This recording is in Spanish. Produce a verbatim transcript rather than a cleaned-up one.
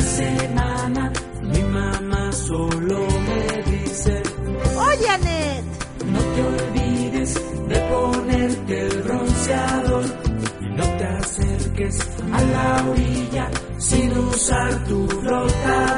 semana mi mamá solo me dice: Oye, Anet, no te olvides de ponerte el bronceador y no te acerques a la orilla sin usar tu flotador.